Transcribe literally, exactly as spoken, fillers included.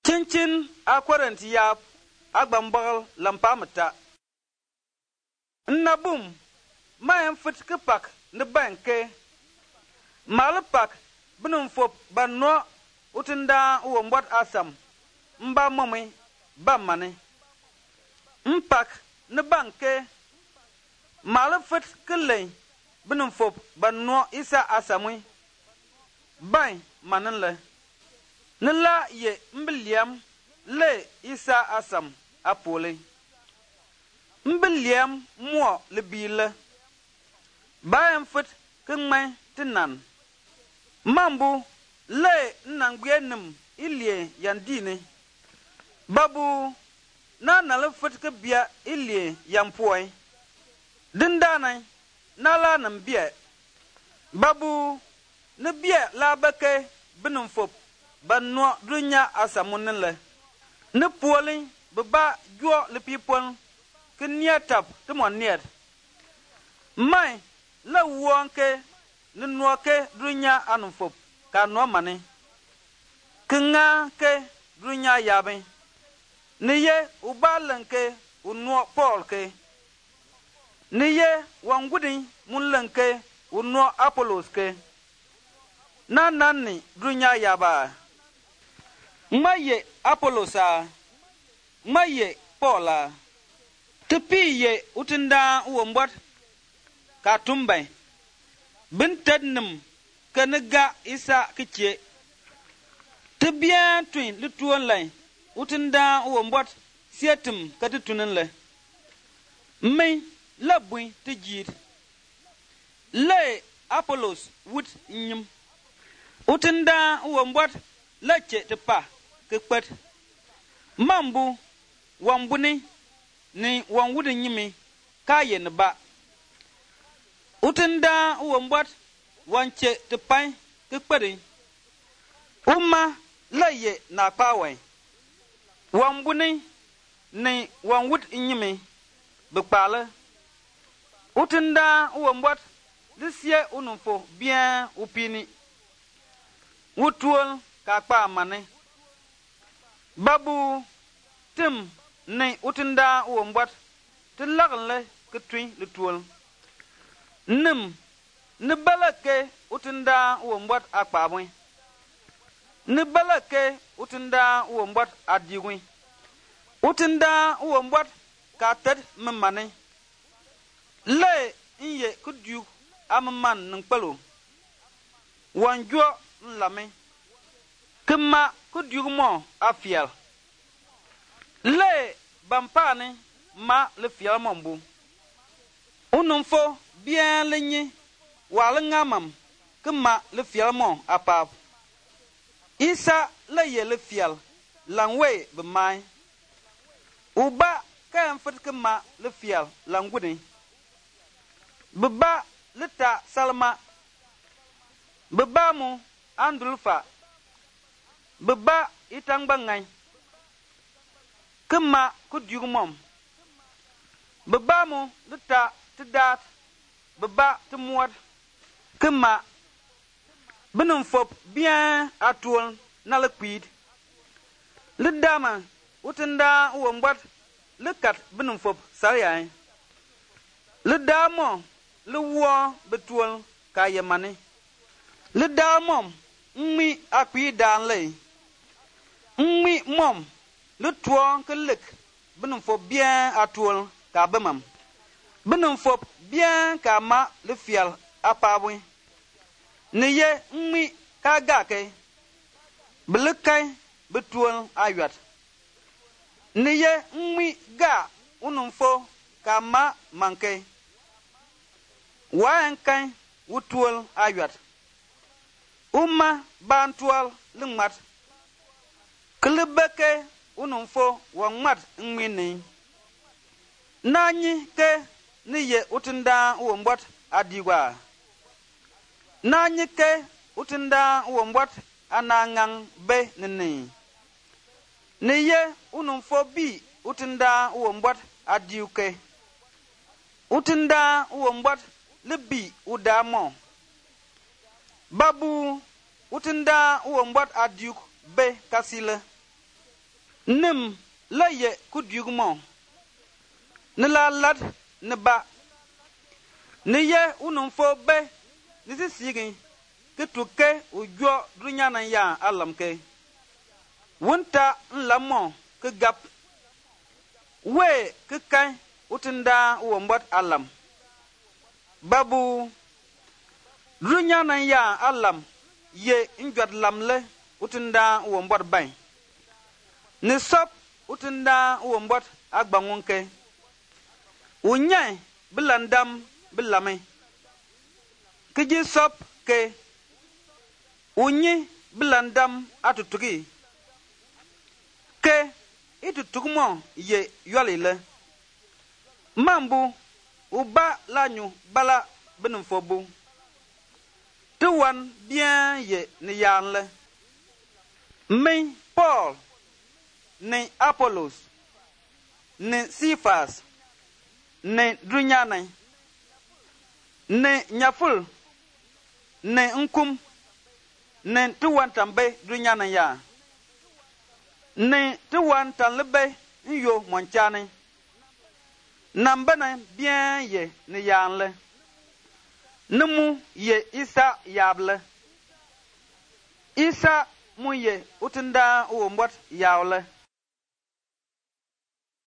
Cincin a kwaranti ya agbambal lampamata. Nabum, mayan fit kipak ni banke. Malpak binum fop banno utinda uwambot asam. Mba mami ba mane. Mpak ni banke. Malfit kile binum fop banno isa asamwi. Bay mananle. Nila ye mbiliam le isa asam apole. Mbiliam mo le bile. Bayan fit kengmai tinan. Mambu le nangwenim ilie yandine. Babu na nala fit ke bia ilie yampoy. Dindana nala nam bia. Babu ne bia la beke binum fop. Ban no dunya asamunin le. Ne poli beba jo le people ke niatap te mon niet. Mai la wonke ne noke dunya anufop ka no mane. Ke nga ke dunya yabe. Ne ye ubalanke unno Paul ke. Ne ye wangudi munlanke unno Apollos ke. Na nanni dunya yaba. Maye Apollosa, maye Paula, tepi ye utinda uwambot katumbai, bintadnum kanega isa kiche, tebia twin lutuan lai, utinda uwambot siatum katitunan le, may labui tejir, le Apollos wut nyum, utinda uwambot lache tepa. Kekpet mambu wambuni ni wangwudi nyimi kaye neba utinda uwambot wanche tepai kekpedi umma laye na pawe wambuni ni wangwud nyimi bekpale utinda uwambot lisie unumfo bien upini wutuol kakpa mane Babu tim ne utinda uwambot te lagle ketui lutuol. Nim ne balake utinda uwambot akpabwe. Ne balake utinda uwambot adigwe. Utinda uwambot katad memane. Le inye kudu amman nungpalo. Wanjo nlame. Kema kudu mo afiel. Le bampane ma le fiel mombu. Unumfo bien lenye wala ngamam kema le fiel mo apap. Isa le ye le fiel langwe be mai. Uba ka mfit kema le fiel langudi. Beba leta salma. Beba mu andulfa. Beba itang bangay. Kema kudyug mom. Beba mu lita tidat. Beba timuad. Kema benum fop bien atuol na le kwid. Le dama utenda uwambot le kat benum fop sariyay. Le damo le wo betuol kayemane. Le damom mi akwi dan le. Mi mom le tuon ke lek benum fop bien atuol ka bemam. Benum fop bien ka ma le fiel apabwe. Ne ye mi ka gake. Belekay betuol ayat. Ne ye mi ga unum fo ka ma manke. Wa kay wutuol ayat. Uma bantual lingmat. Kelebeke unumfo wangmat ngmini. Nanyi ke niye utinda uwambot adigwa. Nanyi ke utinda uwambot anangang be nini. Niye unumfo bi utinda uwambot adiuke. Utinda uwambot lebi udamo. Babu utinda uwambot adiuk be kasile. nim la ye ku diugmo ne la lad ne ba ne ye unum fo be ni sisigi ke tuke ujo dunya na ya alam ke wunta nlamo ke gap we ke kai utinda wombot alam babu dunya na ya alam ye njot lamle utinda wombot bay ni sop utinda wombot agbangunke unyai bilandam bilame kiji sop ke unyi bilandam atutugi ke itutugmo ye yolile mambu uba lanyu bala benumfobu tuwan bien ye ni yanle me Paul ne Apollos ne Cephas ne Drunyana ne nyaful ne nkum ne tuwan tambe Drunyana ya ne tuwan tanlebe yo monchane nambana bien ye ne yanle nemu ye Isa yable Isa mu ye utinda wombot yawle